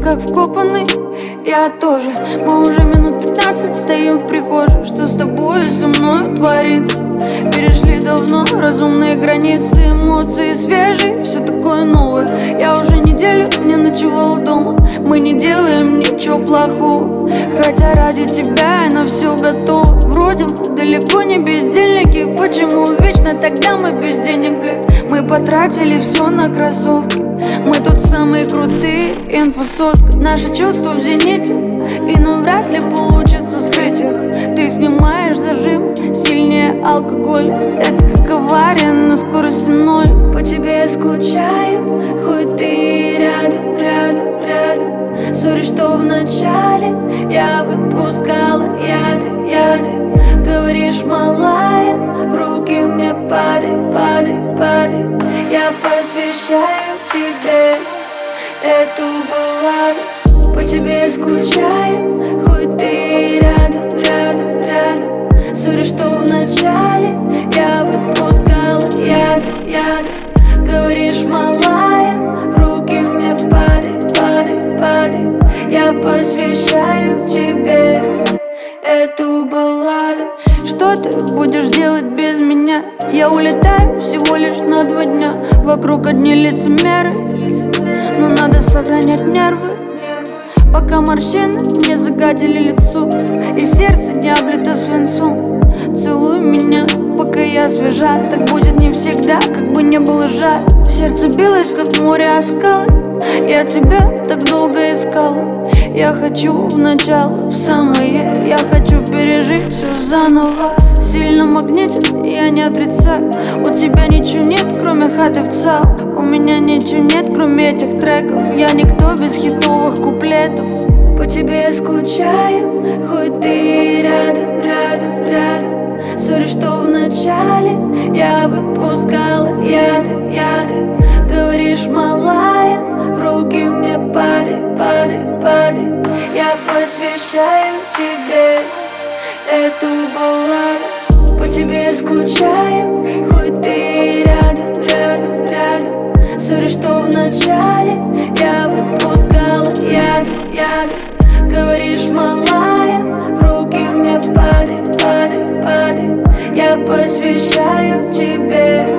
как вкопанный. Я тоже, мы уже минут 15 стоим в прихожей. Что с тобой и со мной творится? Перешли давно разумные границы, эмоции свежие, все такое новое. Я уже неделю не ночевала дома. Мы не делаем ничего плохого, хотя ради тебя я на все готова. Вроде мы далеко не бездельники, почему вечно тогда мы без денег, блядь? Мы потратили все на кроссовки, мы тут самые крутые, инфосотка. Наши чувства в зените, и ну вряд ли получится скрыть их. Ты снимаешь зажим, сильнее алкоголя. Это как авария на скорости 0. По тебе я скучаю, хоть ты рядом, рядом, рядом. Сори, что вначале я выпускала яды. Говоришь, малая, в руки мне падай, падай, падай. Я посвящаю тебе эту балладу. По тебе я скучаю, хоть ты рядом, рядом, рядом. Сори, что вначале я выпускала яды. Говоришь, малая, в руки мне падай, падай, падай. Я посвящаю тебе эту балладу. Что ты будешь делать без меня? Я улетаю всего лишь на 2 дня. Вокруг одни лицемеры, но надо сохранять нервы, пока морщины не загадили лицо и сердце не облито свинцом. Целуй меня, пока я свежа. Так будет не всегда, как бы не было жаль. Сердце билось, как море о скалы. Я тебя так долго искала. Я хочу в начало, в самое. Я хочу пережить все заново. Сильно магнитит, я не отрицаю. У тебя ничего нет, кроме хаты в ЦАУ. У меня ничего нет, кроме этих треков. Я никто без хитовых куплетов. По тебе я скучаю, хоть ты рядом, рядом, рядом. Сори, что вначале я выпускала яды. Говоришь, малая, в руки мне падай, падай, падай. Я посвящаю тебе эту балладу. По тебе я скучаю, хоть ты рядом, рядом, рядом. Сори, что вначале я выпускала яды. Говоришь, малая, в руки мне падай, падай, падай. Я посвящаю тебе